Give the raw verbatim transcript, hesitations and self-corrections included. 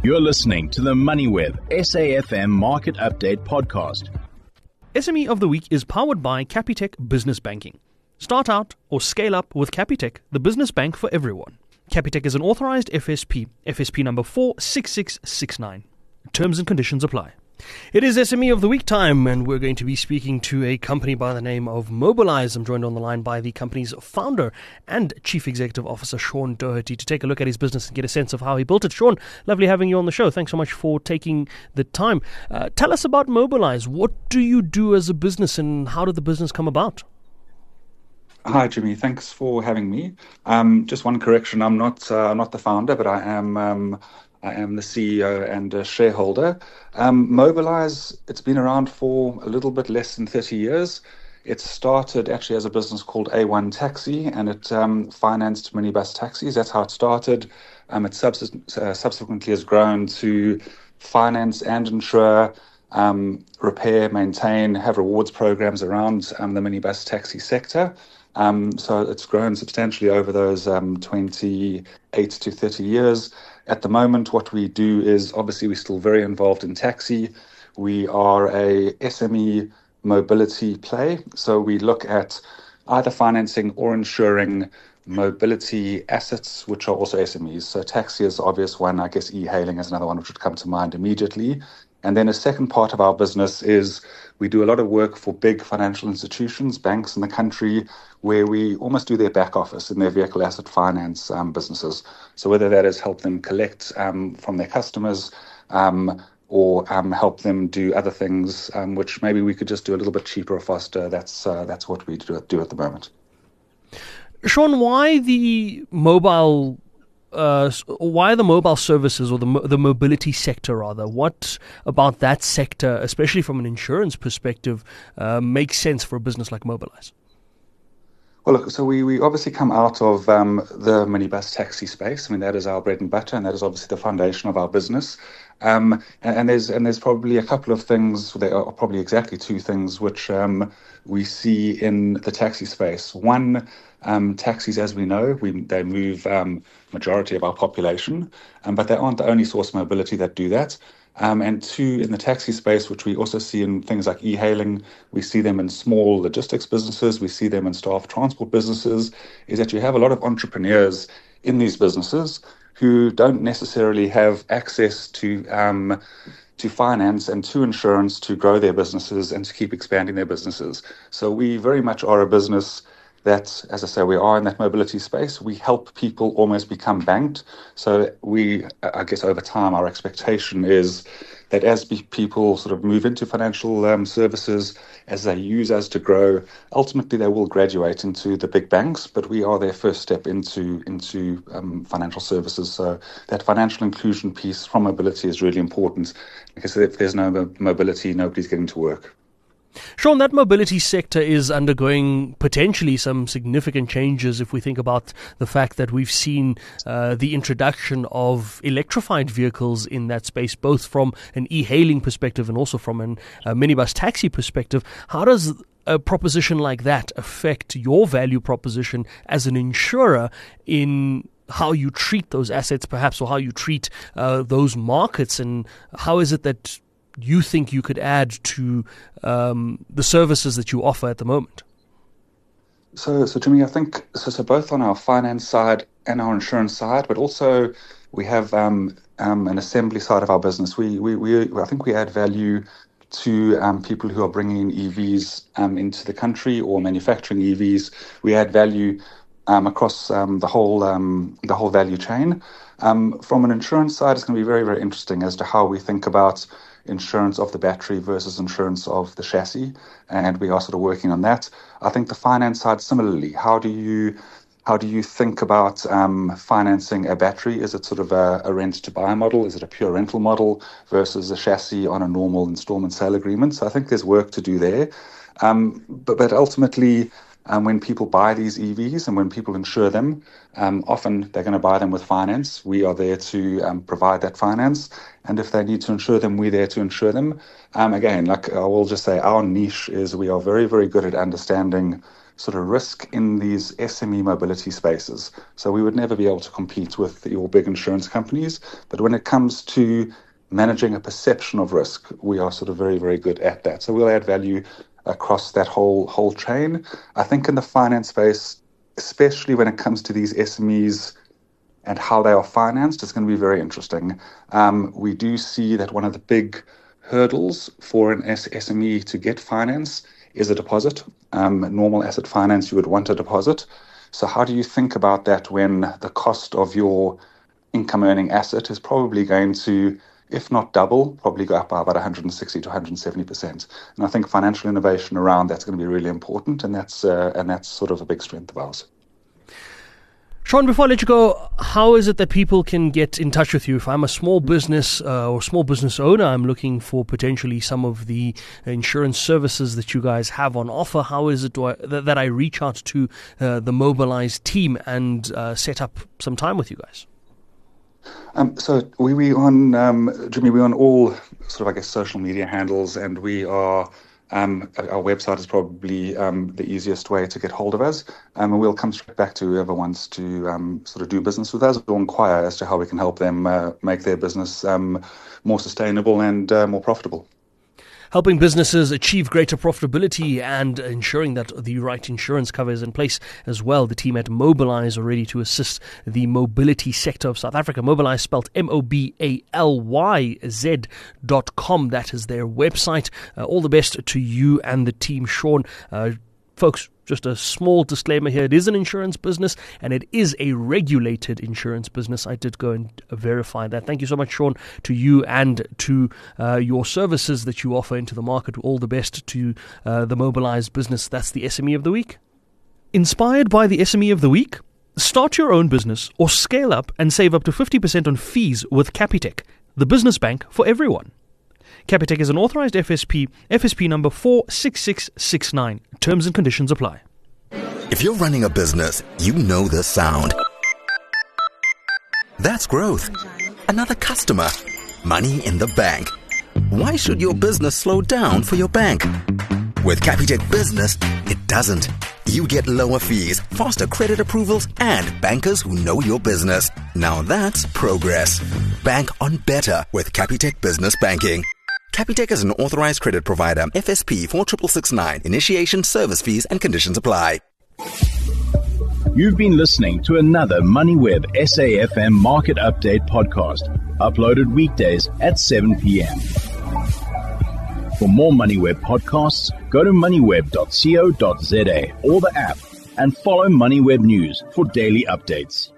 You're listening to the MoneyWeb S A F M Market Update Podcast. S M E of the Week is powered by Capitec Business Banking. Start out or scale up with Capitec, the business bank for everyone. Capitec is an authorized F S P, F S P number four six six six nine. Terms and conditions apply. It is S M E of the Week time, and we're going to be speaking to a company by the name of Mobilize. I'm joined on the line by the company's founder and Chief Executive Officer, Sean Doherty, to take a look at his business and get a sense of how he built it. Sean, lovely having you on the show. Thanks so much for taking the time. Uh, tell us about Mobilize. What do you do as a business, and how did the business come about? Hi, Jimmy. Thanks for having me. Um, just one correction. I'm not uh, not the founder, but I am um, I am the C E O and a shareholder. Um, Mobilize, it's been around for a little bit less than thirty years. It started actually as a business called A one Taxi, and it um, financed minibus taxis. That's how it started. Um, it subs- uh, subsequently has grown to finance and insure, um, repair, maintain, have rewards programs around um, the minibus taxi sector. Um, so it's grown substantially over those um, twenty-eight to thirty years. At the moment, what we do is, obviously, we're still very involved in taxi. We are a S M E mobility play. So we look at either financing or insuring mobility assets, which are also S M Es. So taxi is the obvious one. I guess e-hailing is another one which would come to mind immediately. And then a second part of our business is we do a lot of work for big financial institutions, banks in the country, where we almost do their back office in their vehicle asset finance um, businesses. So whether that is help them collect um, from their customers um, or um, help them do other things, um, which maybe we could just do a little bit cheaper or faster, that's uh, that's what we do, do at the moment. Sean, why the mobile Uh, why the mobile services or the mo- the mobility sector, rather? What about that sector, especially from an insurance perspective, uh, makes sense for a business like Mobilize? Well, look, so we, we obviously come out of um, the minibus taxi space. I mean, that is our bread and butter, and that is obviously the foundation of our business. Um, and, and there's and there's probably a couple of things, there are probably exactly two things which um, we see in the taxi space. One, um, taxis, as we know, we, they move um, majority of our population, um, but they aren't the only source of mobility that do that. Um, and two, in the taxi space, which we also see in things like e-hailing, we see them in small logistics businesses, we see them in staff transport businesses, is that you have a lot of entrepreneurs in these businesses who don't necessarily have access to um, to finance and to insurance to grow their businesses and to keep expanding their businesses. So we very much are a business that, as I say, we are in that mobility space. We help people almost become banked. So we, I guess over time, our expectation is that as people sort of move into financial um, services, as they use us to grow, ultimately they will graduate into the big banks, but we are their first step into, into um, financial services. So that financial inclusion piece from mobility is really important, because if there's no mobility, nobody's getting to work. Sean, that mobility sector is undergoing potentially some significant changes if we think about the fact that we've seen uh, the introduction of electrified vehicles in that space, both from an e-hailing perspective and also from a uh, minibus taxi perspective. How does a proposition like that affect your value proposition as an insurer in how you treat those assets, perhaps, or how you treat uh, those markets, and how is it that you think you could add to um, the services that you offer at the moment? So, so to me, I think, so, so both on our finance side and our insurance side, but also we have um, um, an assembly side of our business. We, we, we I think we add value to um, people who are bringing E Vs um, into the country or manufacturing E Vs. We add value um, across um, the whole um, the whole value chain. Um, from an insurance side, it's going to be very, very interesting as to how we think about insurance of the battery versus insurance of the chassis, and we are sort of working on that. I think the finance side similarly. How do you how do you think about um, financing a battery? Is it sort of a, a rent to buy model? Is it a pure rental model versus a chassis on a normal installment sale agreement? So I think there's work to do there. Um, but, but ultimately, Um, when people buy these E Vs and when people insure them, um, often they're going to buy them with finance. We are there to um, provide that finance. And if they need to insure them, we're there to insure them. Um, again, like I will just say, our niche is we are very, very good at understanding sort of risk in these S M E mobility spaces. So we would never be able to compete with your big insurance companies. But when it comes to managing a perception of risk, we are sort of very, very good at that. So we'll add value across that whole whole chain. I think in the finance space, especially when it comes to these S M Es and how they are financed, it's going to be very interesting. Um, we do see that one of the big hurdles for an S M E to get finance is a deposit. Um, normal asset finance, you would want a deposit. So how do you think about that when the cost of your income earning asset is probably going to, if not double, probably go up by about one hundred sixty to one hundred seventy percent. And I think financial innovation around that's going to be really important, and that's uh, and that's sort of a big strength of ours. Sean, before I let you go, how is it that people can get in touch with you? If I'm a small business uh, or small business owner, I'm looking for potentially some of the insurance services that you guys have on offer. How is it do I, that, that I reach out to uh, the Mobilize team and uh, set up some time with you guys? Um, so we we on um, Jimmy, we're on all sort of I guess social media handles, and we are. Um, our website is probably um, the easiest way to get hold of us, um, and we'll come straight back to whoever wants to um, sort of do business with us or inquire as to how we can help them uh, make their business um, more sustainable and uh, more profitable. Helping businesses achieve greater profitability and ensuring that the right insurance cover is in place as well. The team at Mobilize are ready to assist the mobility sector of South Africa. Mobilize spelled M O B A L Y Z dot com. That is their website. Uh, all the best to you and the team, Sean. Uh, folks, just a small disclaimer here. It is an insurance business and it is a regulated insurance business. I did go and verify that. Thank you so much, Sean, to you and to uh, your services that you offer into the market. All the best to uh, the Mobilize business. That's the S M E of the Week. Inspired by the S M E of the Week? Start your own business or scale up and save up to fifty percent on fees with Capitec, the business bank for everyone. Capitec is an authorized F S P, F S P number four six six six nine. Terms and conditions apply. If you're running a business, you know this sound. That's growth. Another customer. Money in the bank. Why should your business slow down for your bank? With Capitec Business, it doesn't. You get lower fees, faster credit approvals, and bankers who know your business. Now that's progress. Bank on better with Capitec Business Banking. Capitec is an authorized credit provider. F S P four six six nine. Initiation, service fees and conditions apply. You've been listening to another MoneyWeb S A F M Market Update podcast, uploaded weekdays at seven p.m. For more MoneyWeb podcasts, go to moneyweb dot co dot za or the app and follow MoneyWeb News for daily updates.